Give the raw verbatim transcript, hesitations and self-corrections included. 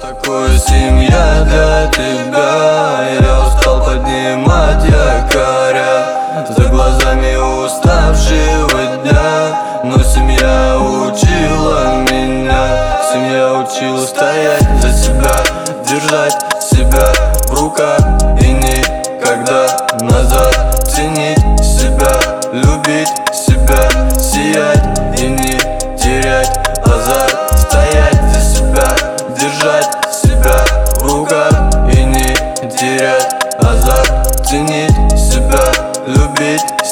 такое семья для тебя? Я устал поднимать якоря за глазами уставшего дня. Но семья учила меня, семья учила стоять за себя, держать себя в руках и никогда назад. Ценить себя, любить себя, сиять и не терять азарт. Стоять за себя, держать себя в руках и не терять азарт. Ценить себя, любить